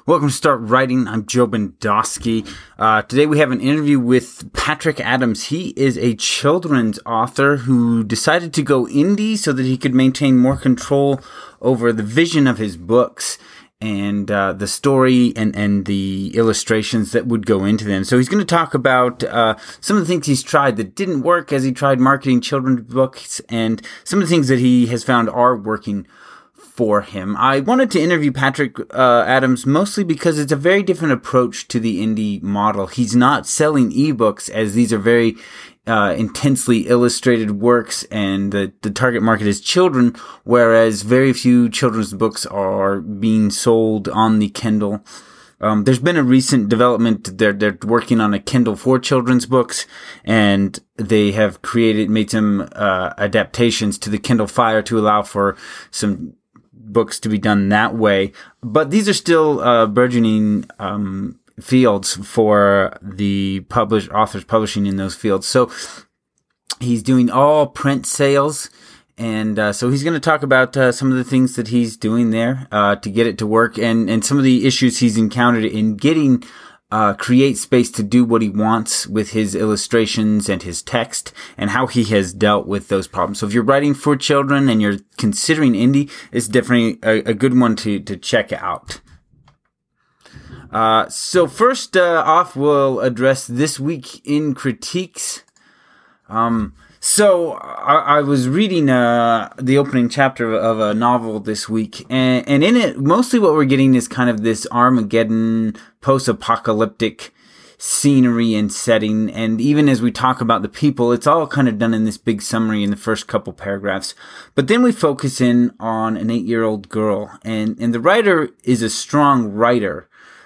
Welcome to Start Writing. I'm Joe Bendosky. Today we have an interview with Patrick Adams. He is a children's author who decided to go indie so that he could maintain more control over the vision of his books and the story and the illustrations that would go into them. So he's going to talk about some of the things he's tried that didn't work as he tried marketing children's books and some of the things that he has found are working for him. I wanted to interview Patrick Adams mostly because it's a very different approach to the indie model. He's not selling ebooks, as these are very intensely illustrated works, and the target market is children, whereas very few children's books are being sold on the Kindle. There's been a recent development. They're working on a Kindle for children's books, and they have made some adaptations to the Kindle Fire to allow for some books to be done that way. But these are still burgeoning fields for the authors publishing in those fields. So he's doing all print sales. And so he's going to talk about some of the things that he's doing there to get it to work, and some of the issues he's encountered in getting create space to do what he wants with his illustrations and his text, and how he has dealt with those problems. So if you're writing for children and you're considering indie, it's definitely a good one to check out. So first off, we'll address this week in critiques. So I was reading the opening chapter of a novel this week, and in it, mostly what we're getting is kind of this Armageddon post-apocalyptic scenery and setting, and even as we talk about the people, it's all kind of done in this big summary in the first couple paragraphs. But then we focus in on an 8-year-old girl, and the writer is a strong writer.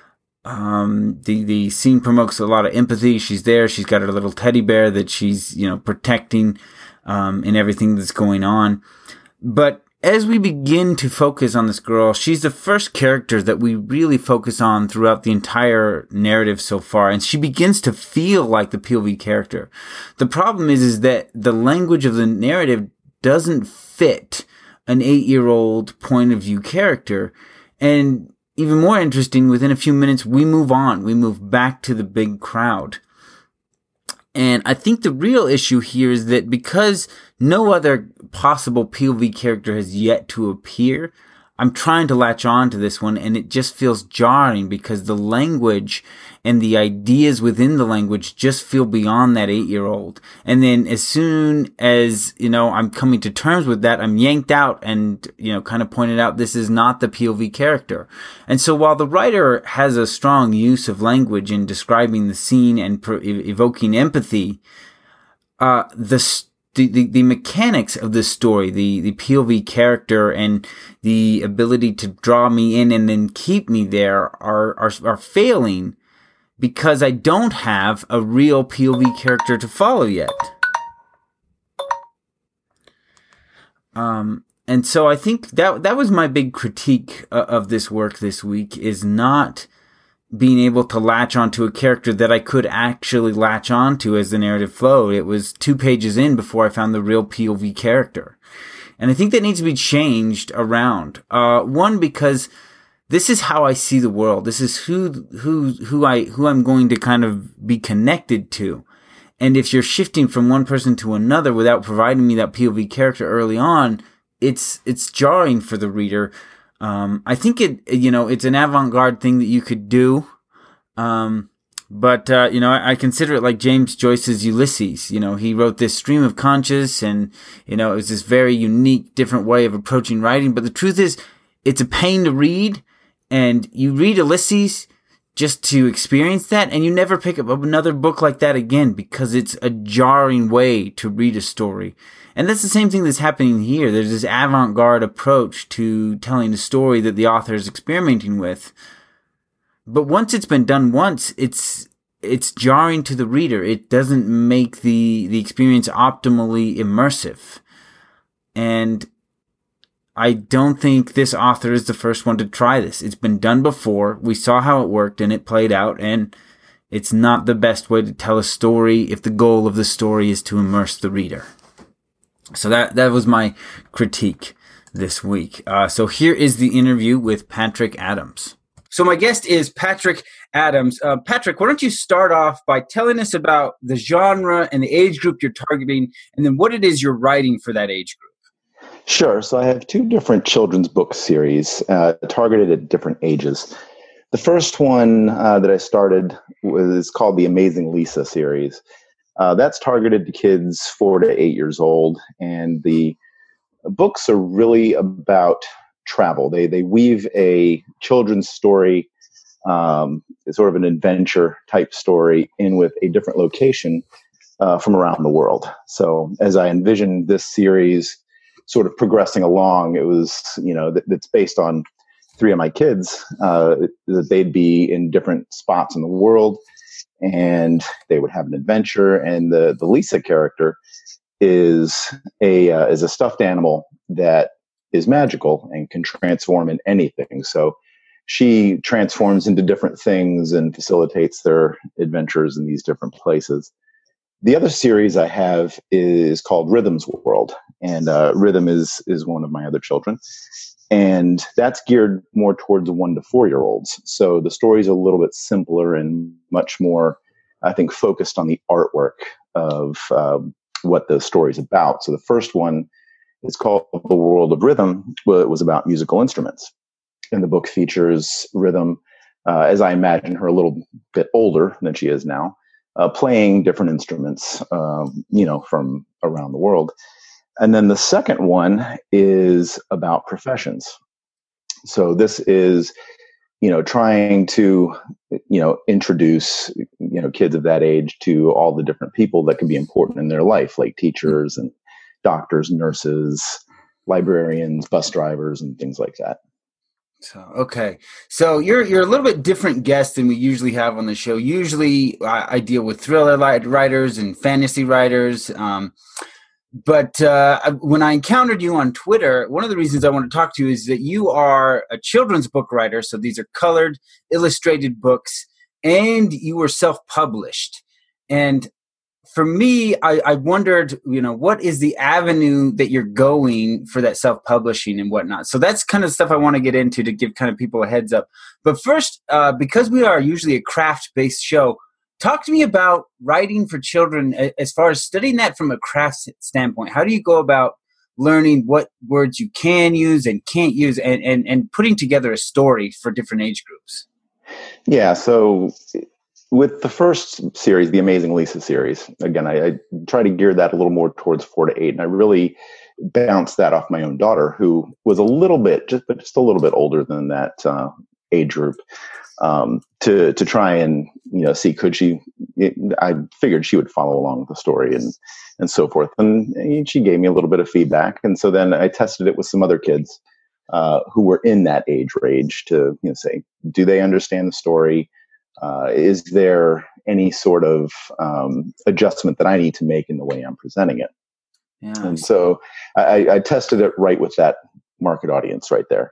The scene promotes a lot of empathy. She's there. She's got her little teddy bear that she's, protecting, in everything that's going on. But as we begin to focus on this girl, she's the first character that we really focus on throughout the entire narrative so far. And she begins to feel like the POV character. The problem is that the language of the narrative doesn't fit an 8-year-old point of view character. And even more interesting, within a few minutes, we move on. We move back to the big crowd. And I think the real issue here is that because no other possible POV character has yet to appear, I'm trying to latch on to this one, and it just feels jarring because the language and the ideas within the language just feel beyond that 8-year-old. And then as soon as, I'm coming to terms with that, I'm yanked out and, kind of pointed out this is not the POV character. And so while the writer has a strong use of language in describing the scene and evoking empathy, the mechanics of this story, the POV character and the ability to draw me in and then keep me there are failing because I don't have a real POV character to follow yet. And so I think that was my big critique of this work this week, is not being able to latch onto a character that I could actually latch onto as the narrative flowed. It was 2 pages in before I found the real POV character. And I think that needs to be changed around. One, because this is how I see the world. This is who I'm going to kind of be connected to. And if you're shifting from one person to another without providing me that POV character early on, it's jarring for the reader. I think it's an avant-garde thing that you could do. But I consider it like James Joyce's Ulysses. He wrote this stream of conscious, and, it was this very unique, different way of approaching writing. But the truth is, it's a pain to read, and you read Ulysses just to experience that, and you never pick up another book like that again because it's a jarring way to read a story. And that's the same thing that's happening here. There's this avant-garde approach to telling a story that the author is experimenting with. But once it's been done once, it's jarring to the reader. It doesn't make the experience optimally immersive. And I don't think this author is the first one to try this. It's been done before. We saw how it worked and it played out, and it's not the best way to tell a story if the goal of the story is to immerse the reader. So that was my critique this week. So here is the interview with Patrick Adams. So my guest is Patrick Adams. Patrick, why don't you start off by telling us about the genre and the age group you're targeting, and then what it is you're writing for that age group. Sure. So I have two different children's book series targeted at different ages. The first one that I started is called the Amazing Lisa series. That's targeted to kids 4 to 8 years old, and the books are really about travel. They weave a children's story, sort of an adventure type story, in with a different location from around the world. So as I envisioned this series sort of progressing along, it was, that's based on 3 of my kids, that they'd be in different spots in the world and they would have an adventure. And the Lisa character is a stuffed animal that is magical and can transform in anything. So she transforms into different things and facilitates their adventures in these different places. The other series I have is called Rhythm's World, and Rhythm is one of my other children, and that's geared more towards 1 to 4 year olds. So the story's a little bit simpler and much more, I think, focused on the artwork of what the story's about. So the first one is called The World of Rhythm. Well, it was about musical instruments, and the book features Rhythm, as I imagine her a little bit older than she is now, playing different instruments, from around the world. And then the second one is about professions. So this is, trying to, introduce, kids of that age to all the different people that can be important in their life, like teachers and doctors, nurses, librarians, bus drivers, and things like that. So, okay. So you're a little bit different guest than we usually have on the show. Usually I deal with thriller writers and fantasy writers. But when I encountered you on Twitter, one of the reasons I want to talk to you is that you are a children's book writer. So these are colored, illustrated books, and you were self-published. And for me, I wondered, what is the avenue that you're going for that self-publishing and whatnot? So that's kind of stuff I want to get into to give kind of people a heads up. But first, because we are usually a craft-based show, talk to me about writing for children as far as studying that from a craft standpoint. How do you go about learning what words you can use and can't use and putting together a story for different age groups? Yeah, so with the first series, the Amazing Lisa series, again, I try to gear that a little more towards 4 to 8, and I really bounced that off my own daughter, who was just a little bit older than that age group, to try and see could she. I figured she would follow along with the story and so forth, and she gave me a little bit of feedback, and so then I tested it with some other kids who were in that age range to say, do they understand the story? Is there any sort of adjustment that I need to make in the way I'm presenting it? Yeah. And so I tested it right with that market audience right there.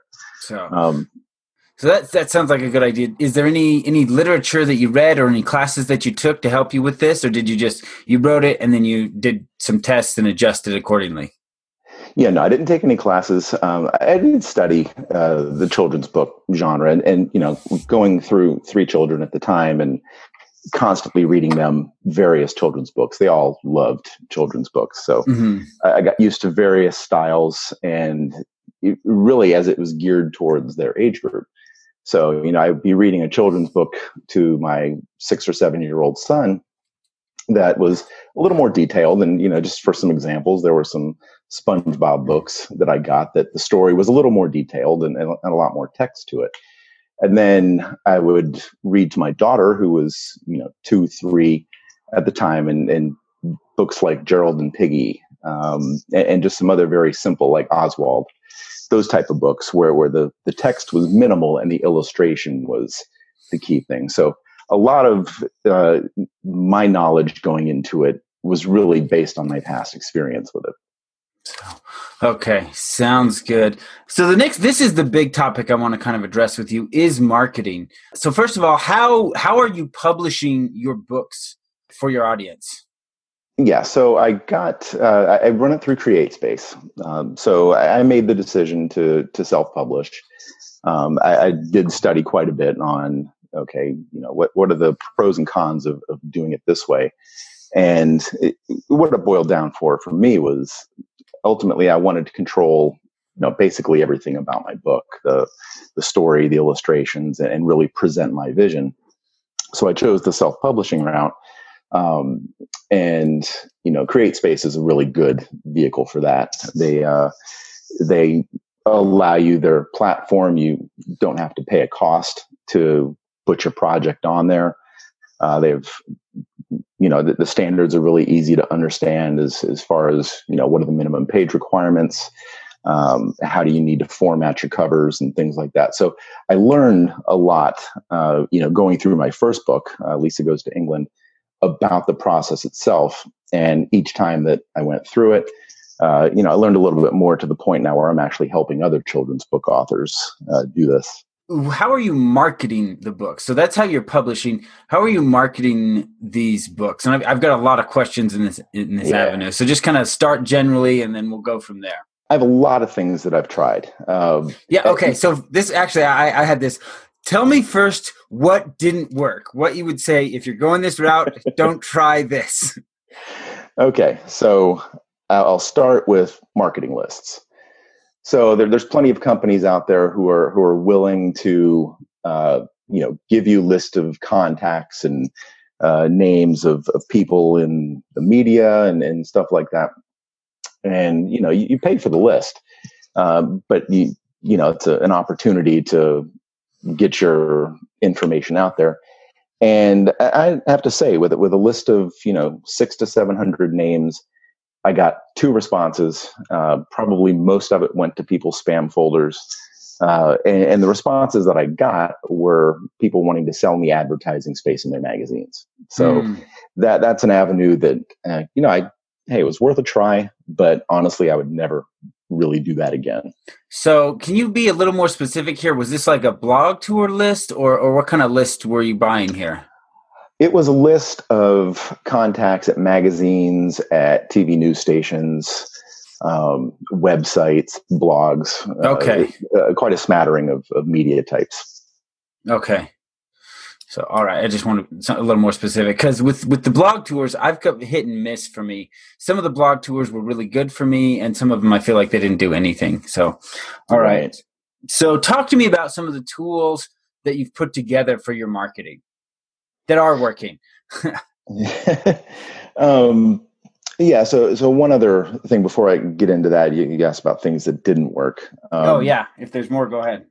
So that sounds like a good idea. Is there any literature that you read or any classes that you took to help you with this, or did you wrote it and then you did some tests and adjusted accordingly? Yeah, no, I didn't take any classes. I did study the children's book genre and going through 3 children at the time and constantly reading them various children's books. They all loved children's books. So I got used to various styles and really as it was geared towards their age group. So, I'd be reading a children's book to my 6 or 7 year old son that was a little more detailed. And, just for some examples, there were some SpongeBob books that I got that the story was a little more detailed and a lot more text to it. And then I would read to my daughter, who was, 2, 3 at the time, and books like Gerald and Piggy, and just some other very simple, like Oswald, those type of books where the text was minimal and the illustration was the key thing. So a lot of my knowledge going into it was really based on my past experience with it. Okay, sounds good. So this is the big topic I want to kind of address with you is marketing. So first of all, how are you publishing your books for your audience? Yeah, so I run it through CreateSpace. So I made the decision to self-publish. I did study quite a bit on, okay, what are the pros and cons of doing it this way? And what it boiled down for me was ultimately I wanted to control, basically everything about my book, the story, the illustrations, and really present my vision. So I chose the self-publishing route. And CreateSpace is a really good vehicle for that. They allow you their platform. You don't have to pay a cost to put your project on there. They've, the standards are really easy to understand as far as, what are the minimum page requirements? How do you need to format your covers and things like that? So I learned a lot, going through my first book, Lisa Goes to England, about the process itself. And each time that I went through it, I learned a little bit more to the point now where I'm actually helping other children's book authors do this. How are you marketing the book? So that's how you're publishing. How are you marketing these books? And I've got a lot of questions in this avenue. So just kind of start generally, and then we'll go from there. I have a lot of things that I've tried. Okay. So this actually, I had this. Tell me first what didn't work. What you would say if you're going this route, don't try this. Okay. So I'll start with marketing lists. So there's plenty of companies out there who are willing to, give you a list of contacts and names of people in the media and stuff like that. And, you pay for the list. But it's an opportunity to get your information out there. And I have to say, with a list of 600 to 700 names, I got 2 responses. Probably most of it went to people's spam folders, and the responses that I got were people wanting to sell me advertising space in their magazines. So that's an avenue that it was worth a try, but honestly, I would never really do that again. So can you be a little more specific here? Was this like a blog tour list, or what kind of list were you buying here? It was a list of contacts at magazines, at TV news stations, websites, blogs. Okay. Quite a smattering of media types. Okay. So, all right. I just want to a little more specific, because with the blog tours, I've got hit and miss for me. Some of the blog tours were really good for me, and some of them I feel like they didn't do anything. So, all right. So talk to me about some of the tools that you've put together for your marketing that are working. Yeah. So one other thing before I get into that, you asked about things that didn't work. If there's more, go ahead.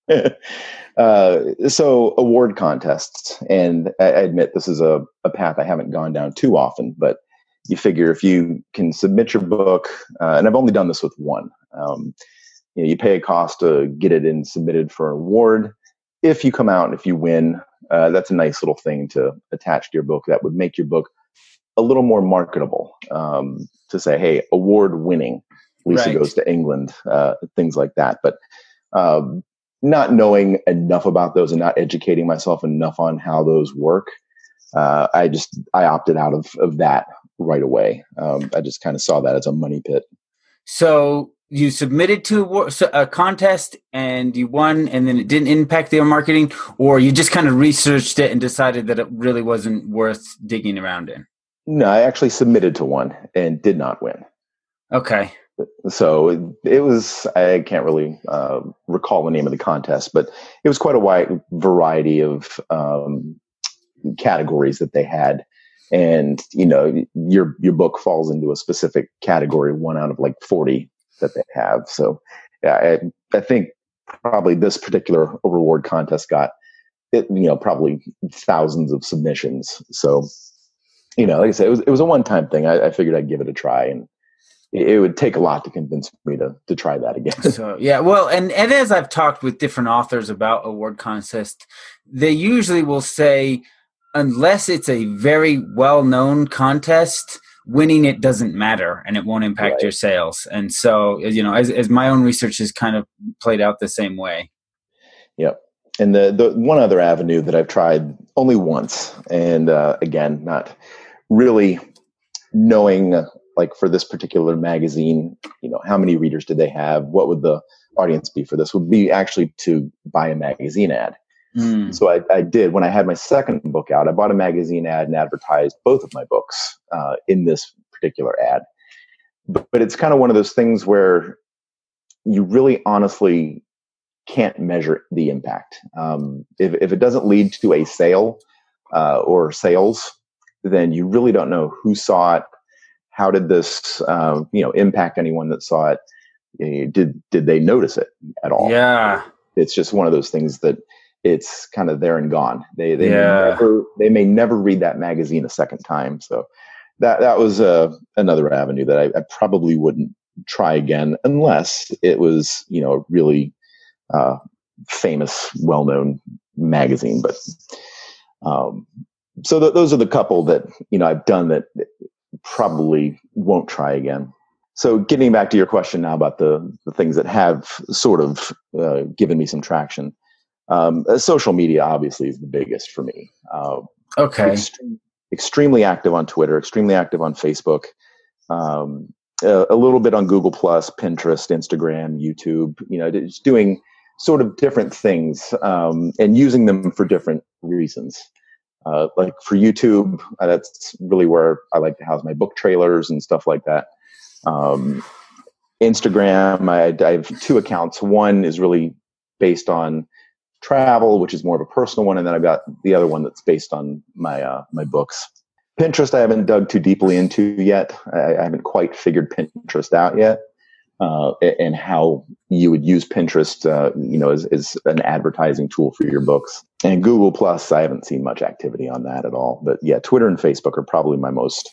So award contests, and I admit this is a path I haven't gone down too often, but you figure if you can submit your book, and I've only done this with one, you pay a cost to get it in submitted for an award. If you come out and if you win, that's a nice little thing to attach to your book that would make your book a little more marketable, to say, hey, award winning, Lisa Goes to England, things like that. But not knowing enough about those and not educating myself enough on how those work, I opted out of that right away. I just kind of saw that as a money pit. So you submitted to a contest and you won, and then it didn't impact their marketing, or you just kind of researched it and decided that it really wasn't worth digging around in? No, I actually submitted to one and did not win. Okay. So it was, I can't really recall the name of the contest, but it was quite a wide variety of categories that they had. And, your book falls into a specific category, 1 out of like 40 that they have. So yeah, I think probably this particular reward contest got it, probably thousands of submissions. So, like I said, it was a one-time thing. I figured I'd give it a try, and it would take a lot to convince me to try that again. So, yeah, well, and as I've talked with different authors about award contests, they usually will say, unless it's a very well-known contest, winning it doesn't matter and it won't impact your sales. And so, as my own research has kind of played out the same way. Yep. And the one other avenue that I've tried only once, and again, not really knowing like for this particular magazine, how many readers did they have? What would the audience be for this? Would be actually to buy a magazine ad. So I did. When I had my second book out, I bought a magazine ad and advertised both of my books in this particular ad. But it's kind of one of those things where you really honestly can't measure the impact. If it doesn't lead to a sale or sales, then you really don't know who saw it. How did this impact anyone that saw it? Did they notice it at all? Yeah. It's just one of those things that it's kind of there and gone. They may never read that magazine a second time. So that was another avenue that I probably wouldn't try again unless it was a really famous, well-known magazine. But so those are the couple that I've done that probably won't try again. So getting back to your question now about the things that have sort of given me some traction. Social media obviously is the biggest for me. Okay. Extremely active on Twitter, extremely active on Facebook, a little bit on Google Plus, Pinterest, Instagram, YouTube, just doing sort of different things, and using them for different reasons. Like for YouTube, that's really where I like to house my book trailers and stuff like that. Instagram, I have two accounts. One is really based on travel, which is more of a personal one, and then I've got the other one that's based on my my books. Pinterest, I haven't dug too deeply into yet. I haven't quite figured Pinterest out yet, and how you would use Pinterest, as an advertising tool for your books. And Google Plus, I haven't seen much activity on that at all. But yeah, Twitter and Facebook are probably my most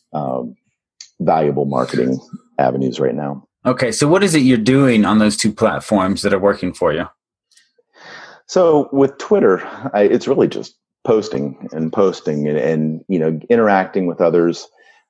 valuable marketing avenues right now. Okay, so what is it you're doing on those two platforms that are working for you? So with Twitter, it's really just posting and interacting with others,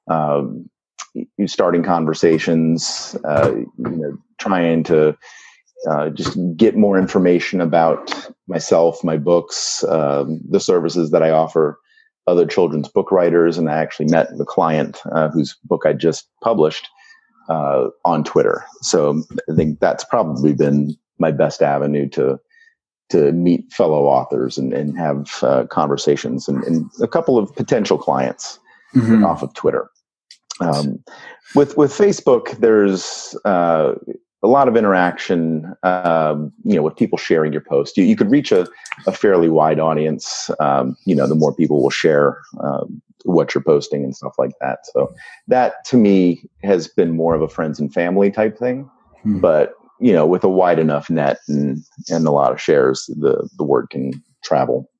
starting conversations, trying to just get more information about myself, my books, the services that I offer other children's book writers. And I actually met the client whose book I just published on Twitter. So I think that's probably been my best avenue to meet fellow authors and have conversations and a couple of potential clients off of Twitter. With Facebook, there's a lot of interaction, with people sharing your post. You could reach a fairly wide audience. The more people will share what you're posting and stuff like that. So that to me has been more of a friends and family type thing, but with a wide enough net and a lot of shares, the word can travel.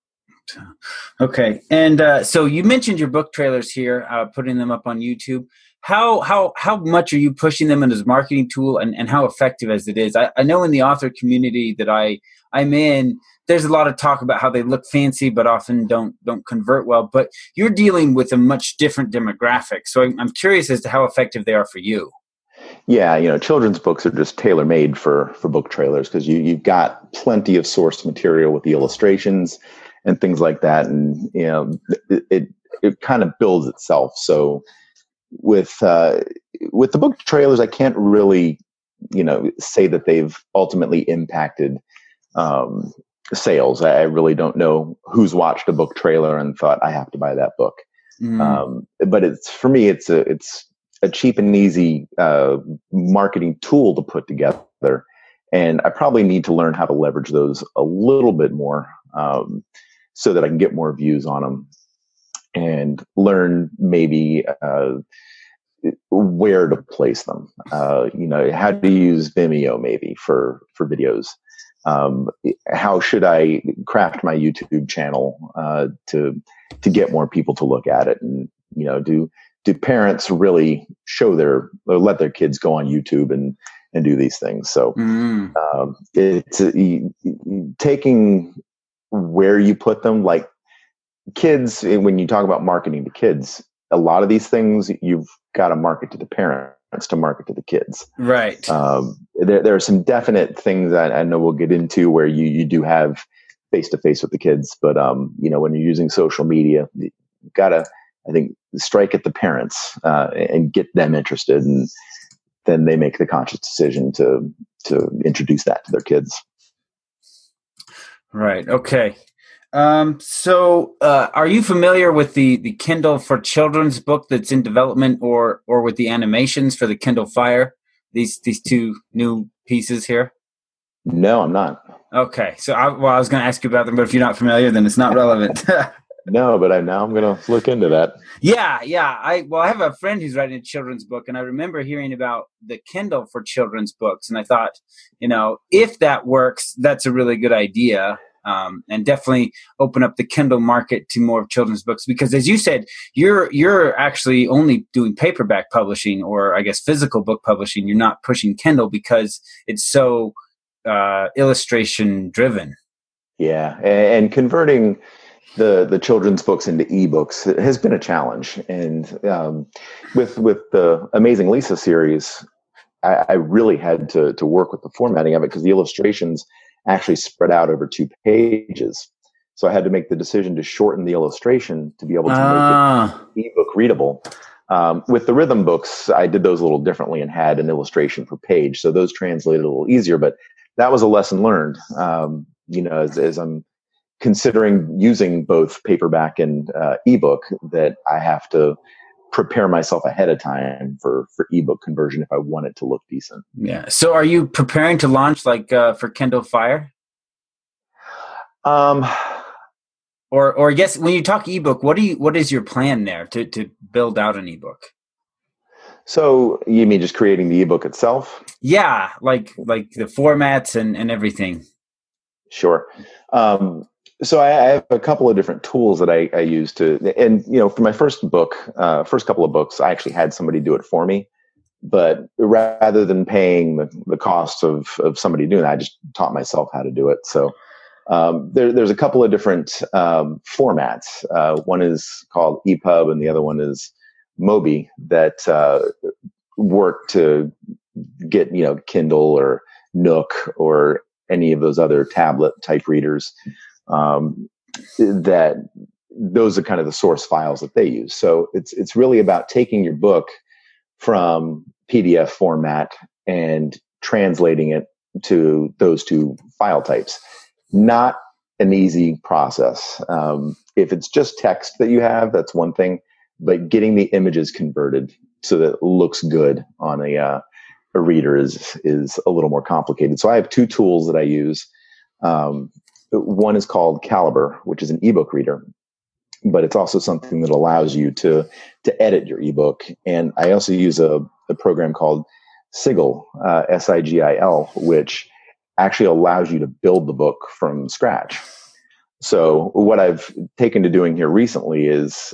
Okay. And so you mentioned your book trailers here, putting them up on YouTube. How much are you pushing them as a marketing tool, and how effective as it is? I know in the author community that I'm in, there's a lot of talk about how they look fancy, but often don't convert well. But you're dealing with a much different demographic. So I'm curious as to how effective they are for you. Yeah, children's books are just tailor-made for book trailers because you've got plenty of source material with the illustrations and things like that, and it kind of builds itself. So with the book trailers, I can't really say that they've ultimately impacted sales. I really don't know who's watched a book trailer and thought I have to buy that book. But for me, it's a cheap and easy marketing tool to put together. And I probably need to learn how to leverage those a little bit more so that I can get more views on them and learn maybe where to place them. How to use Vimeo maybe for videos. How should I craft my YouTube channel to get more people to look at it? And, do parents really let their kids go on YouTube and do these things? So it's taking where you put them, like kids. When you talk about marketing to kids, a lot of these things you've got to market to the parents to market to the kids. Right. There are some definite things that I know we'll get into where you do have face to face with the kids, but when you're using social media, you gotta I think, strike at the parents and get them interested, and then they make the conscious decision to introduce that to their kids. Right. Okay. So, are you familiar with the Kindle for Children's book that's in development, or with the animations for the Kindle Fire? These two new pieces here. No, I'm not. Okay. So, I was going to ask you about them, but if you're not familiar, then it's not relevant. No, but now I'm going to look into that. Yeah. I have a friend who's writing a children's book, and I remember hearing about the Kindle for children's books, and I thought, if that works, that's a really good idea. And definitely open up the Kindle market to more children's books, because, as you said, you're actually only doing paperback publishing, or I guess physical book publishing. You're not pushing Kindle because it's so illustration driven. Yeah, and converting the children's books into ebooks has been a challenge. And with the Amazing Lisa series, I really had to work with the formatting of it, because the illustrations actually spread out over 2 pages. So I had to make the decision to shorten the illustration to be able to make it ebook readable. With the rhythm books, I did those a little differently and had an illustration per page. So those translated a little easier, but that was a lesson learned. As I'm considering using both paperback and ebook, that I have to prepare myself ahead of time for ebook conversion if I want it to look decent. Yeah. So are you preparing to launch for Kindle Fire? Or I guess when you talk ebook, what is your plan there to build out an ebook? So you mean just creating the ebook itself? Yeah, like the formats and everything. Sure. So I have a couple of different tools that I use for my first couple of books, I actually had somebody do it for me. But rather than paying the cost of somebody doing that, I just taught myself how to do it. So there's a couple of different formats. One is called EPUB, and the other one is Mobi, that work to get Kindle or Nook or any of those other tablet type readers. That those are kind of the source files that they use. So it's really about taking your book from PDF format and translating it to those 2 file types. Not an easy process. If it's just text that you have, that's one thing, but getting the images converted so that it looks good on a reader is a little more complicated. So I have 2 tools that I use. One is called Calibre, which is an ebook reader, but it's also something that allows you to edit your ebook. And I also use a program called Sigil, Sigil, which actually allows you to build the book from scratch. So what I've taken to doing here recently is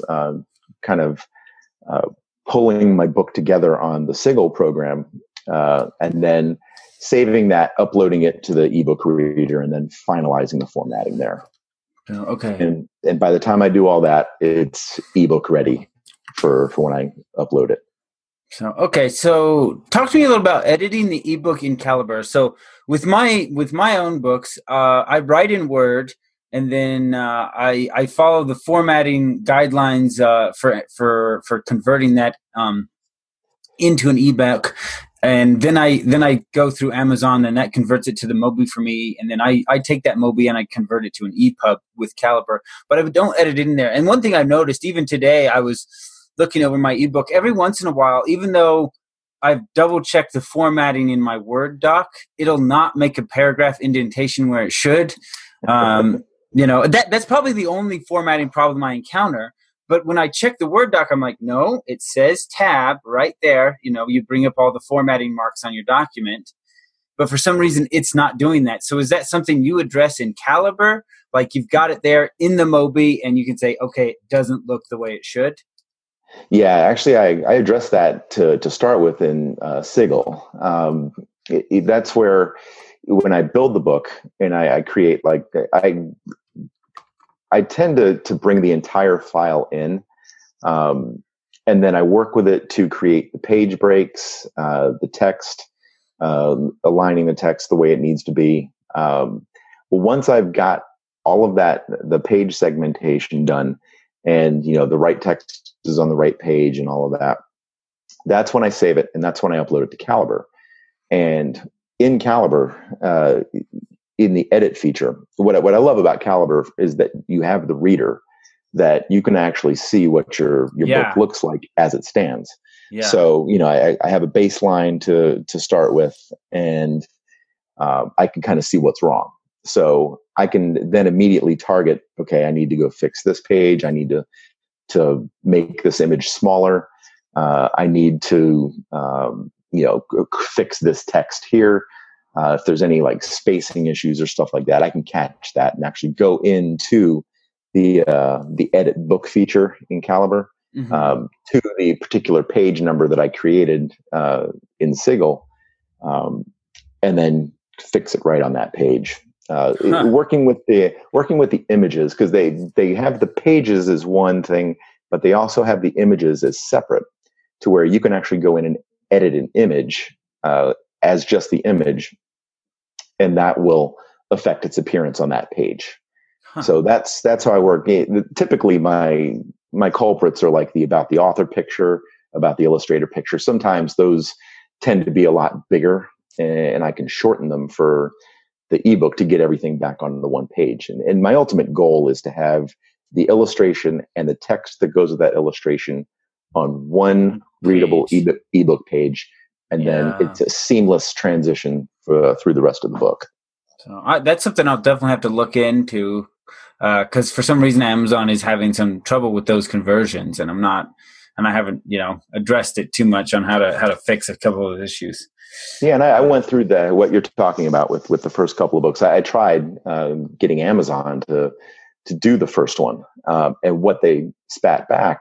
pulling my book together on the Sigil program, and then saving that, uploading it to the ebook reader, and then finalizing the formatting there. Okay. And by the time I do all that, it's ebook ready for when I upload it. So talk to me a little about editing the ebook in Calibre. So with my own books, I write in Word, and then I follow the formatting guidelines for converting that into an ebook. And then I go through Amazon, and that converts it to the Mobi for me. And then I take that Mobi and I convert it to an EPUB with Calibre. But I don't edit it in there. And one thing I've noticed, even today, I was looking over my ebook every once in a while, even though I've double checked the formatting in my Word doc, it'll not make a paragraph indentation where it should. That's probably the only formatting problem I encounter. But when I check the Word doc, I'm like, no, it says tab right there. You bring up all the formatting marks on your document. But for some reason, it's not doing that. So is that something you address in Calibre? Like you've got it there in the Mobi, and you can say, okay, it doesn't look the way it should? Yeah, actually, I addressed that to start with in Sigil. That's where, when I build the book and I create, I tend to bring the entire file in, and then I work with it to create the page breaks, the text, aligning the text the way it needs to be. Once I've got all of that, the page segmentation done, and the right text on the right page and all of that. That's when I save it, and that's when I upload it to Calibre. And in Calibre, in the edit feature, what I love about Calibre is that you have the reader, that you can actually see what your book looks like as it stands. Yeah. So, I have a baseline to start with, and I can kind of see what's wrong. So I can then immediately target, okay, I need to go fix this page. I need to make this image smaller. I need to, fix this text here. If there's any like spacing issues or stuff like that, I can catch that and actually go into the edit book feature in Calibre, to the particular page number that I created in Sigil, and then fix it right on that page. Working with the images, because they have the pages as one thing, but they also have the images as separate, to where you can actually go in and edit an image as just the image, and that will affect its appearance on that page. So that's how I work. Typically, my culprits are like the about the author picture, about the illustrator picture. Sometimes those tend to be a lot bigger, and I can shorten them for the ebook to get everything back on the one page. And my ultimate goal is to have the illustration and the text that goes with that illustration on one readable ebook page, and then it's a seamless transition through the rest of the book. So that's something I'll definitely have to look into. Because for some reason Amazon is having some trouble with those conversions, and I haven't addressed it too much on how to fix a couple of issues. Yeah, and I went through what you're talking about with the first couple of books. I tried getting Amazon to do the first one, and what they spat back,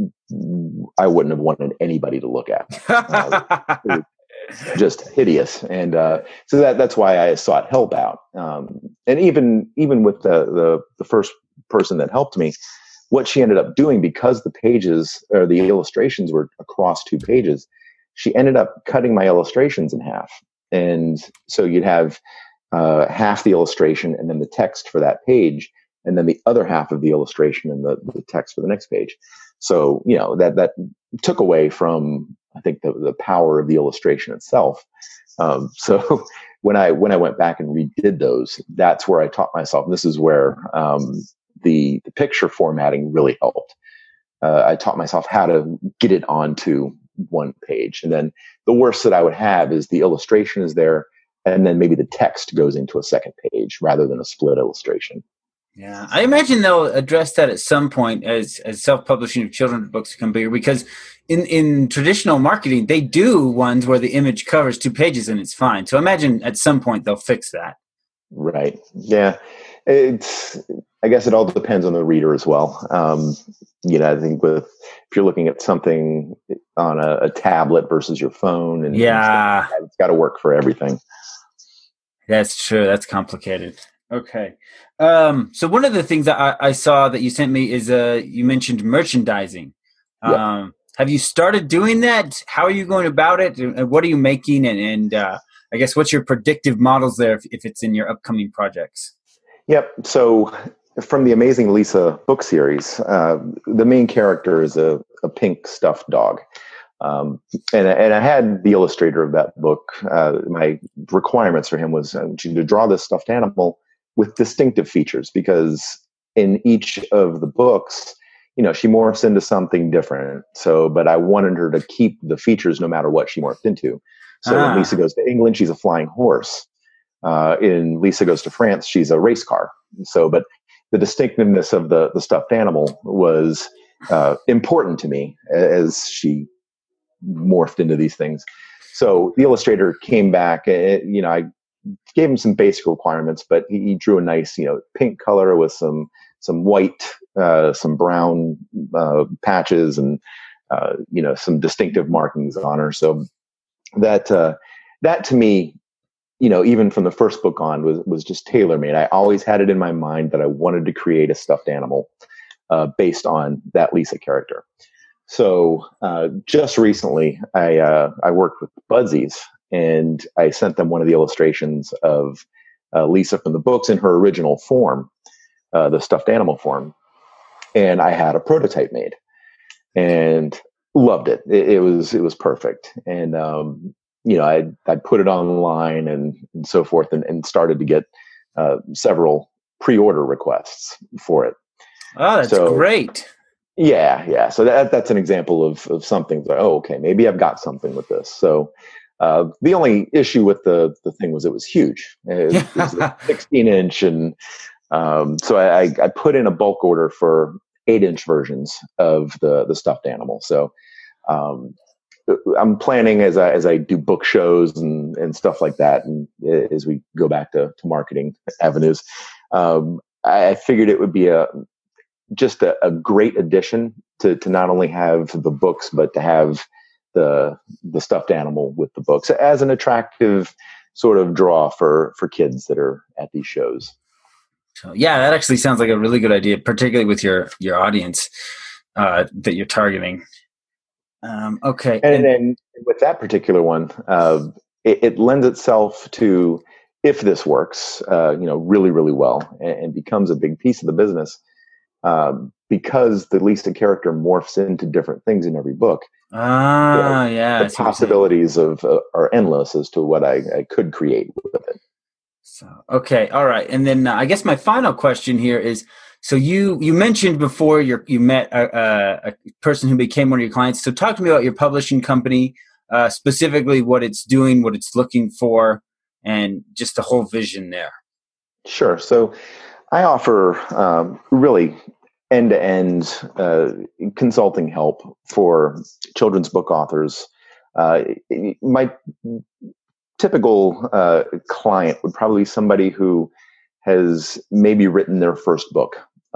I wouldn't have wanted anybody to look at. Just hideous, and so that's why I sought help out. And even with the first person that helped me, what she ended up doing, because the pages or the illustrations were across two pages, she ended up cutting my illustrations in half, and so you'd have half the illustration and then the text for that page, and then the other half of the illustration and the text for the next page. So that took away from, I think, the power of the illustration itself. So when I went back and redid those, that's where I taught myself. And this is where the picture formatting really helped. I taught myself how to get it onto one page. And then the worst that I would have is the illustration is there, and then maybe the text goes into a second page rather than a split illustration. Yeah, I imagine they'll address that at some point as self-publishing of children's books become bigger, because in traditional marketing, they do ones where the image covers two pages and it's fine. So I imagine at some point they'll fix that. Right. Yeah. I guess it all depends on the reader as well. I think if you're looking at something on a tablet versus your phone, and it's got to work for everything. That's true. That's complicated. Okay. So one of the things that I saw that you sent me is you mentioned merchandising. Yep. Have you started doing that? How are you going about it? And what are you making? And I guess what's your predictive models there if it's in your upcoming projects? Yep. So from the Amazing Lisa book series, the main character is a pink stuffed dog. And I had the illustrator of that book. My requirements for him was to draw this stuffed animal with distinctive features, because in each of the books, she morphs into something different. So, but I wanted her to keep the features no matter what she morphed into. So when Lisa goes to England, she's a flying horse. In Lisa Goes to France, she's a race car. So, but the distinctiveness of the stuffed animal was important to me as she morphed into these things. So the illustrator came back, I gave him some basic requirements, but he drew a nice, pink color with some white, some brown patches, and some distinctive markings on her. So that to me, even from the first book on, was just tailor-made. I always had it in my mind that I wanted to create a stuffed animal based on that Lisa character. So just recently, I worked with Budsies, and I sent them one of the illustrations of Lisa from the books in her original form, the stuffed animal form. And I had a prototype made. and loved it. It was perfect. And, I put it online and so forth and started to get several pre-order requests for it. Oh, that's great. Yeah. So that's an example of something like, oh, okay, maybe I've got something with this. So the only issue with the thing was it was huge. It was a 16-inch, and so I put in a bulk order for 8-inch versions of the stuffed animal. So I'm planning as I do book shows and stuff like that, and as we go back to marketing avenues, I figured it would be just a great addition to not only have the books, but to have the stuffed animal with the books as an attractive sort of draw for kids that are at these shows. So yeah, that actually sounds like a really good idea, particularly with your audience that you're targeting. Okay. And then with that particular one, it lends itself to, if this works, really, really well and becomes a big piece of the business, because the Lisa character morphs into different things in every book. Yeah. The possibilities are endless as to what I could create with it. So, okay. All right. And then I guess my final question here is, so you mentioned before you met a person who became one of your clients. So talk to me about your publishing company, specifically what it's doing, what it's looking for, and just the whole vision there. Sure. So I offer really end-to-end consulting help for children's book authors. My typical client would probably be somebody who has maybe written their first book,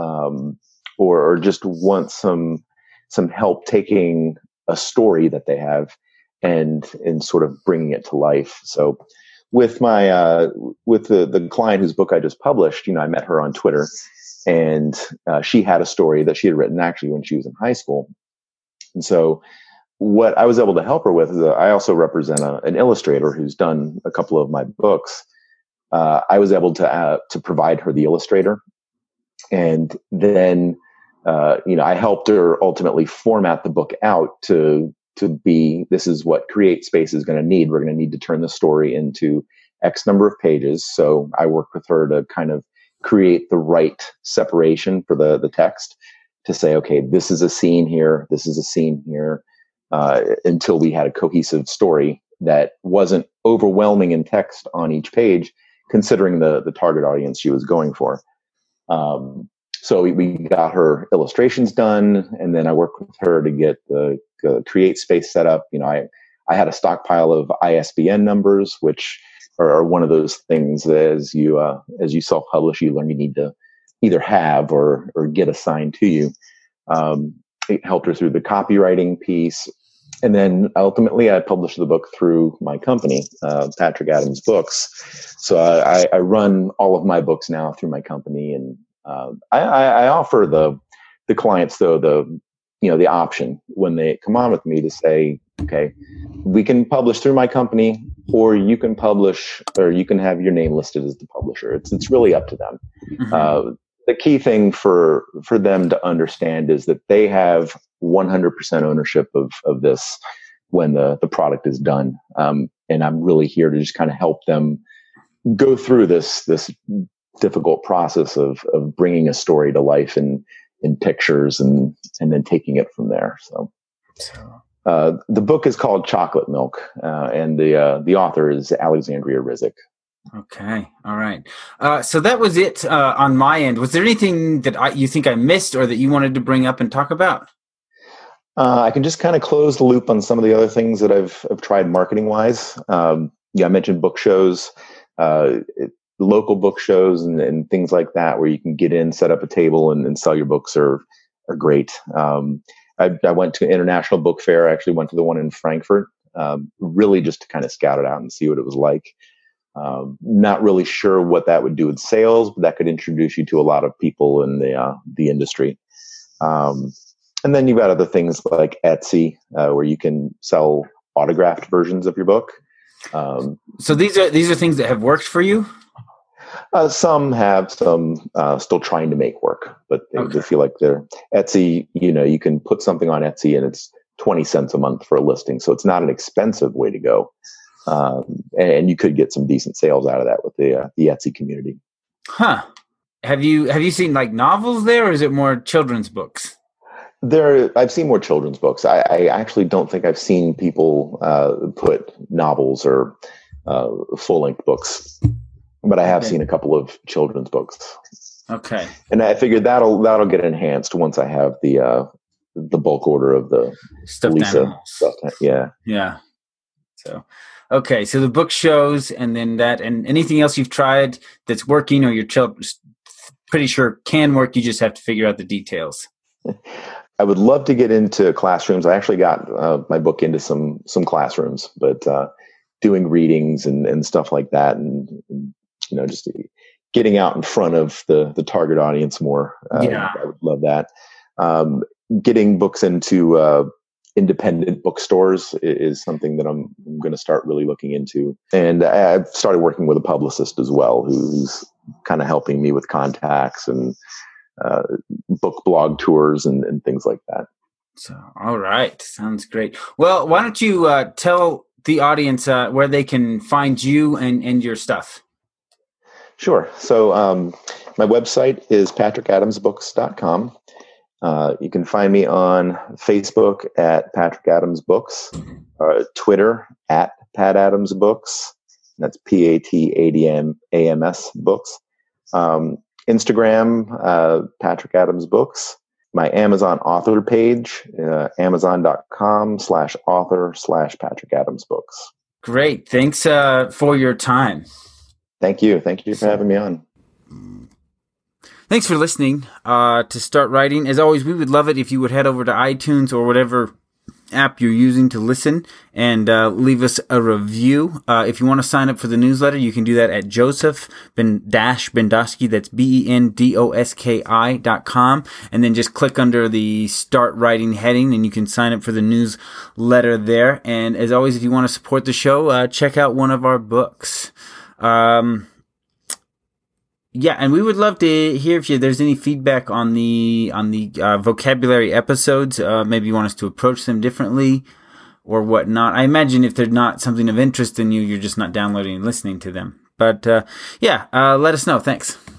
or just wants some help taking a story that they have and sort of bringing it to life. So with my with the client whose book I just published, I met her on Twitter, and she had a story that she had written actually when she was in high school. And so what I was able to help her with is I also represent an illustrator who's done a couple of my books. I was able to provide her the illustrator, and then I helped her ultimately format the book out to be, this is what CreateSpace is going to need. We're going to need to turn the story into X number of pages. So I worked with her to kind of create the right separation for the text to say, okay, this is a scene here, this is a scene here, until we had a cohesive story that wasn't overwhelming in text on each page, considering the target audience she was going for. So we got her illustrations done, and then I worked with her to get the CreateSpace set up. I had a stockpile of ISBN numbers, which are one of those things that as you self-publish, you learn you need to either have or get assigned to you. It helped her through the copywriting piece. And then ultimately I published the book through my company, Patrick Adams Books. So I run all of my books now through my company, and I offer the clients though the option when they come on with me to say, okay, we can publish through my company, or you can publish, or you can have your name listed as the publisher. It's really up to them. Mm-hmm. The key thing for them to understand is that they have 100% ownership of this when the product is done. And I'm really here to just kind of help them go through this difficult process of bringing a story to life in pictures and then taking it from there. So the book is called Chocolate Milk, and the author is Alexandria Rizek. Okay. All right. So that was it on my end. Was there anything that you think I missed or that you wanted to bring up and talk about? I can just kind of close the loop on some of the other things that I've tried marketing wise. I mentioned book shows, local book shows and things like that, where you can get in, set up a table and sell your books are great. I went to an international book fair. I actually went to the one in Frankfurt, really just to kind of scout it out and see what it was like. Not really sure what that would do with sales, but that could introduce you to a lot of people in the industry. And then you've got other things like Etsy, where you can sell autographed versions of your book. So these are things that have worked for you? Some have, some still trying to make work. but they feel like they're Etsy. You can put something on Etsy and it's 20 cents a month for a listing. So it's not an expensive way to go. And you could get some decent sales out of that with the Etsy community. Huh. Have you seen like novels there, or is it more children's books? I've seen more children's books. I actually don't think I've seen people put novels or full-length books, but I have seen a couple of children's books. Okay. And I figured that'll get enhanced once I have the bulk order of the stuffed Lisa animals. Stuff. Yeah. Yeah. So, okay. So the book shows, and then that, and anything else you've tried that's working, or your children pretty sure can work. You just have to figure out the details. I would love to get into classrooms. I actually got my book into some classrooms, but doing readings and stuff like that, and just getting out in front of the target audience more. I would love that. Getting books into independent bookstores is something that I'm going to start really looking into. And I've started working with a publicist as well, who's kind of helping me with contacts and book blog tours and things like that. So, all right. Sounds great. Well, why don't you tell the audience where they can find you and your stuff? Sure. So my website is patrickadamsbooks.com. You can find me on Facebook at Patrick Adams Books, Twitter at Pat Adams Books. That's PATADMAMS Books. Instagram, Patrick Adams Books. My Amazon author page, amazon.com/author/Patrick Adams Books. Great. Thanks for your time. Thank you. Thank you for having me on. Thanks for listening to Start Writing. As always, we would love it if you would head over to iTunes or whatever app you're using to listen and leave us a review. If you want to sign up for the newsletter, you can do that at joseph-bendosky, that's BENDOSKI.com, and then just click under the Start Writing heading and you can sign up for the newsletter there. And as always, if you want to support the show, check out one of our books. Yeah, and we would love to hear if there's any feedback on the vocabulary episodes. Maybe you want us to approach them differently or whatnot. I imagine if they're not something of interest in you, you're just not downloading and listening to them. But let us know. Thanks.